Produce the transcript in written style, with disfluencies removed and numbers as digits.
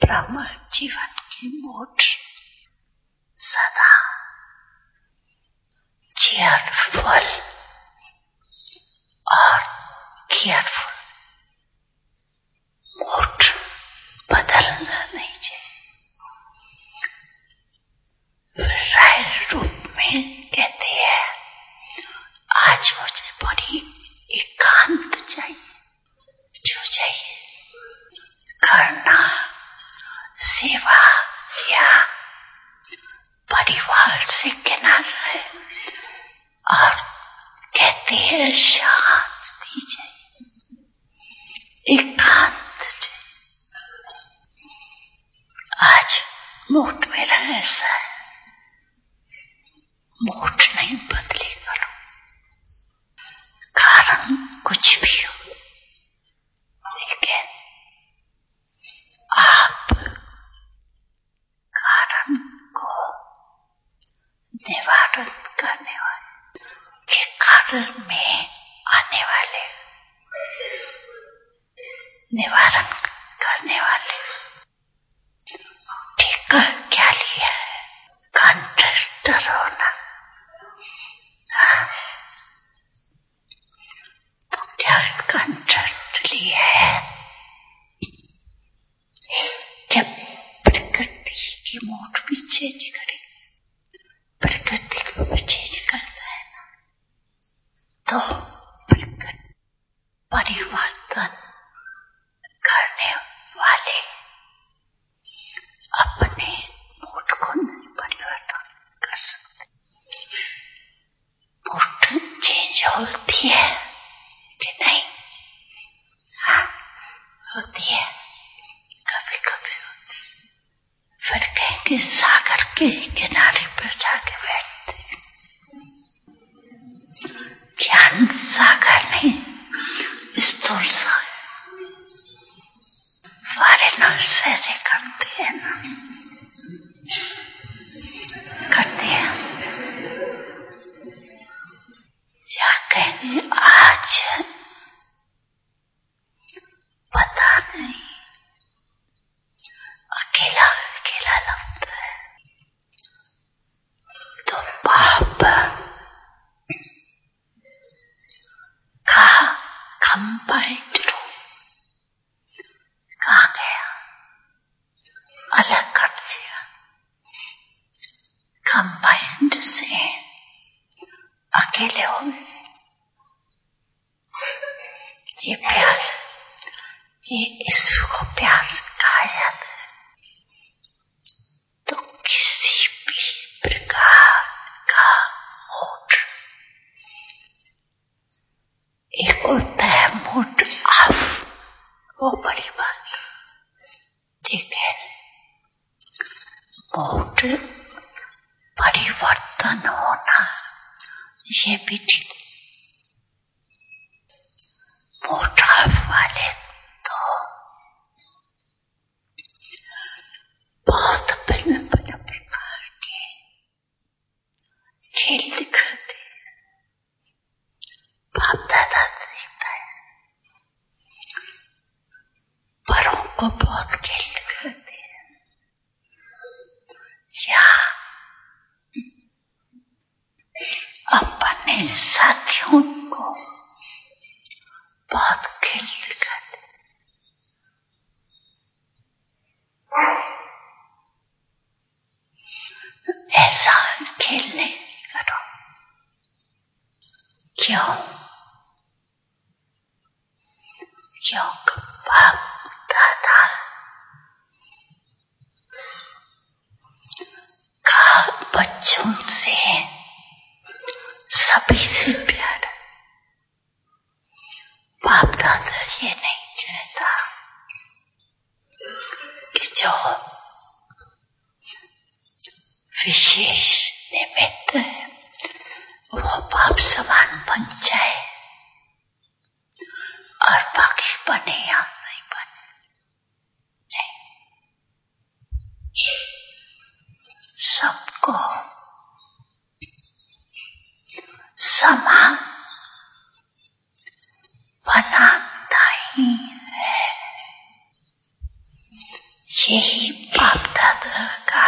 ब्रह्म जीवन की मोट सदा चेयरफुल और केयरफुल मोट बदलना नहीं चाहिए। राय रूप में कहते हैं आज मुझे बड़ी एकांत चाहिए। जो चाहिए करना सेवा या परिवार से किनारा है और कहते हैं शांति चाहिए, एकांत चाहिए। आज मोट मेरा ऐसा है, मोट नहीं बदली करो, कारण कुछ भी हो, लेकिन आप कारण को निवारण करने वाले के कारण में आने वाले निवारण करने वाले ठीक क्या लिया है? कंट्रस्ट होना। तो क्या कंट्रस्ट लिया है? जब प्रकृति की मोट भी चेंज करे, प्रकृति को भी चेंज करता है ना, तो प्रकृति परिवर्तन करने वाले अपने मोट को नहीं परिवर्तन कर सकते। मोट चेंज होती है कि नहीं? हाँ, होती है, कभी कभी होती है। फिर कहेंगे सागर के किनारे पर जाके बैठते, ज्ञान सागर नहीं, स्थूल सागर। फॉरेनर्स ऐसे करते हैं ना, करते हैं। या कहेंगे आज पता नहीं अकेला अकेला लगता है, तो पाप का कंबाइंड रूप कहाँ गया? अलग कर दिया। कंबाइंड से अकेले हो गए। ये प्यार, ये ईश्वर को प्यार कहा जाता है। तो किसी भी प्रकार का मूड, एक होता है मूड ऑफ, वो बड़ी बात, ठीक है। मूड परिवर्तन होना ये भी ठीक। मूड ऑफ वाले तो बहुत भिन्न भिन्न प्रकार के खेल दिखाते हैं। बाप दादा दिखता है, बड़ों को बहुत खेल दिखाते हैं, या अपने साथियों को बहुत खेल दिखाते हैं। ऐसा खेल नहीं करो। क्यों? क्योंकि बाप दादा का बच्चों से सभी से प्यार है। बाप दादा ये नहीं चाहता कि जो विशेष निमित्त है वो बाप समान बन जाए और बाकी बने या नहीं बने। नहीं, सबको समान बनाता ही है। यही बाप दादा का